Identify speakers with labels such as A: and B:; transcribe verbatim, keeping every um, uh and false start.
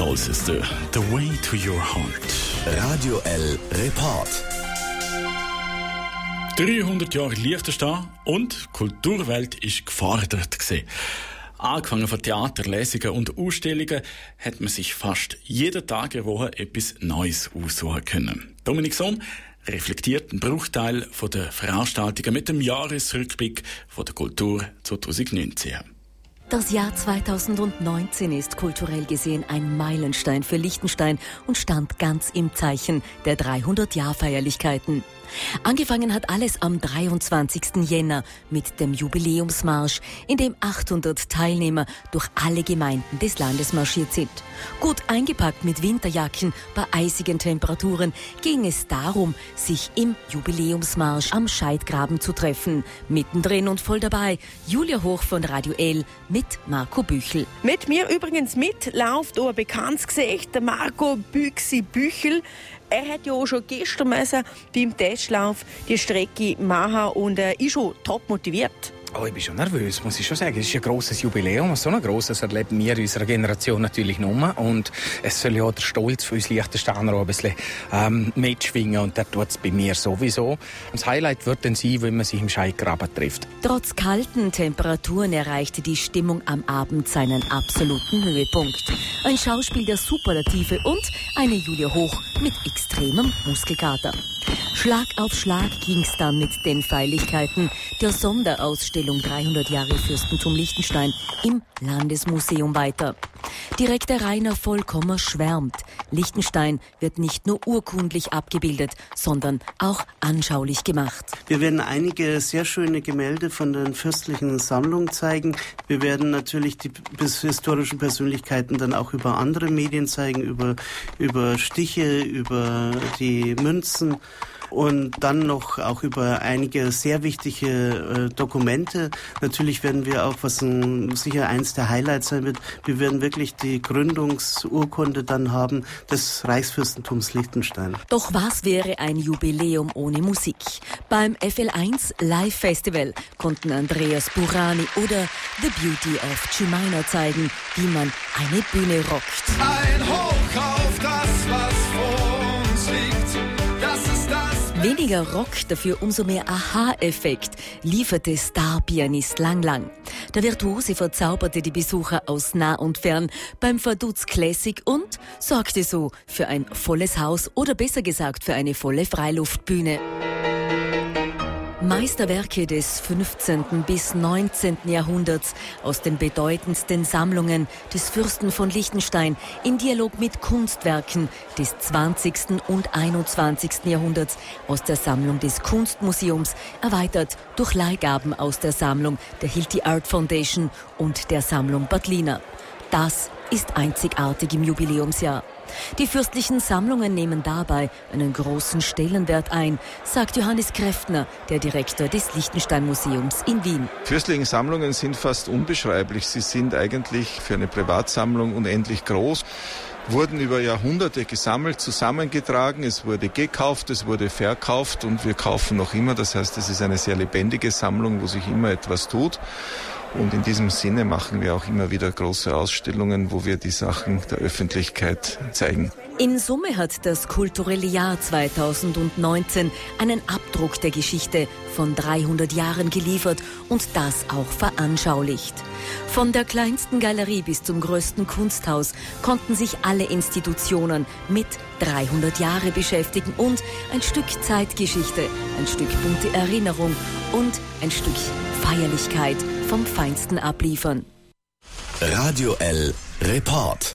A: Soul Sister, The Way to Your Heart.
B: Radio L Report.
A: dreihundert Jahre Liechtenstein und die Kulturwelt ist gefordert gewesen. Angefangen von Theater, Lesungen und Ausstellungen hat man sich fast jeden Tag eine Woche etwas Neues aussuchen können. Dominik Sohn reflektiert einen Bruchteil der Veranstaltungen mit dem Jahresrückblick von der Kultur zwanzig neunzehn.
C: Das Jahr zweitausendneunzehn ist kulturell gesehen ein Meilenstein für Liechtenstein und stand ganz im Zeichen der dreihundert-Jahr-Feierlichkeiten. Angefangen hat alles am dreiundzwanzigsten Jänner mit dem Jubiläumsmarsch, in dem achthundert Teilnehmer durch alle Gemeinden des Landes marschiert sind. Gut eingepackt mit Winterjacken bei eisigen Temperaturen ging es darum, sich im Jubiläumsmarsch am Scheidgraben zu treffen. Mittendrin und voll dabei Julia Hoch von Radio L mit Marco Büchel.
D: Mit mir übrigens mitläuft auch ein bekanntes Gesicht, der Marco Büchsi Büchel. Er hat ja auch schon gestern müssen beim Testlauf die Strecke machen und er ist schon top motiviert.
E: Oh, ich bin schon nervös, muss ich schon sagen. Es ist ein grosses Jubiläum. So ein grosses erleben wir in unserer Generation natürlich nur. Und es soll ja der Stolz für uns Liechtensteiner auch ein bisschen ähm, mitschwingen. Und das tut es bei mir sowieso. Das Highlight wird dann sein, wenn man sich im Scheidgraben trifft.
C: Trotz kalten Temperaturen erreichte die Stimmung am Abend seinen absoluten Höhepunkt. Ein Schauspiel der Superlative und eine Julia Hoch mit extremem Muskelkater. Schlag auf Schlag ging's dann mit den Feierlichkeiten der Sonderausstellung dreihundert Jahre Fürstentum Liechtenstein im Landesmuseum weiter. Direktor Rainer Vollkommer schwärmt. Liechtenstein wird nicht nur urkundlich abgebildet, sondern auch anschaulich gemacht.
F: Wir werden einige sehr schöne Gemälde von der fürstlichen Sammlung zeigen. Wir werden natürlich die historischen Persönlichkeiten dann auch über andere Medien zeigen, über, über Stiche, über die Münzen. Und dann noch auch über einige sehr wichtige äh, Dokumente. Natürlich werden wir auch, was ein, sicher eins der Highlights sein wird, wir werden wirklich die Gründungsurkunde dann haben des Reichsfürstentums Liechtenstein.
C: Doch was wäre ein Jubiläum ohne Musik? Beim F L eins Live Festival konnten Andreas Burani oder The Beauty of Jemima zeigen, wie man eine Bühne rockt.
G: Ein Hoch auf das, was vor uns liegt.
C: Weniger Rock, dafür umso mehr Aha-Effekt lieferte Star-Pianist Lang Lang. Der Virtuose verzauberte die Besucher aus nah und fern beim Vaduz Classic und sorgte so für ein volles Haus oder besser gesagt für eine volle Freiluftbühne. Meisterwerke des fünfzehnten bis neunzehnten Jahrhunderts aus den bedeutendsten Sammlungen des Fürsten von Liechtenstein in Dialog mit Kunstwerken des zwanzigsten und einundzwanzigsten Jahrhunderts aus der Sammlung des Kunstmuseums, erweitert durch Leihgaben aus der Sammlung der Hilti Art Foundation und der Sammlung Bad Lina. Das ist einzigartig im Jubiläumsjahr. Die fürstlichen Sammlungen nehmen dabei einen großen Stellenwert ein, sagt Johannes Kräftner, der Direktor des Liechtenstein-Museums in Wien.
H: Fürstliche Sammlungen sind fast unbeschreiblich. Sie sind eigentlich für eine Privatsammlung unendlich groß, wurden über Jahrhunderte gesammelt, zusammengetragen, es wurde gekauft, es wurde verkauft und wir kaufen noch immer. Das heißt, es ist eine sehr lebendige Sammlung, wo sich immer etwas tut. Und in diesem Sinne machen wir auch immer wieder große Ausstellungen, wo wir die Sachen der Öffentlichkeit zeigen.
C: In Summe hat das kulturelle Jahr zweitausendneunzehn einen Abdruck der Geschichte von dreihundert Jahren geliefert und das auch veranschaulicht. Von der kleinsten Galerie bis zum größten Kunsthaus konnten sich alle Institutionen mit dreihundert Jahre beschäftigen und ein Stück Zeitgeschichte, ein Stück bunte Erinnerung und ein Stück Feierlichkeit vom Feinsten abliefern.
B: Radio L Report.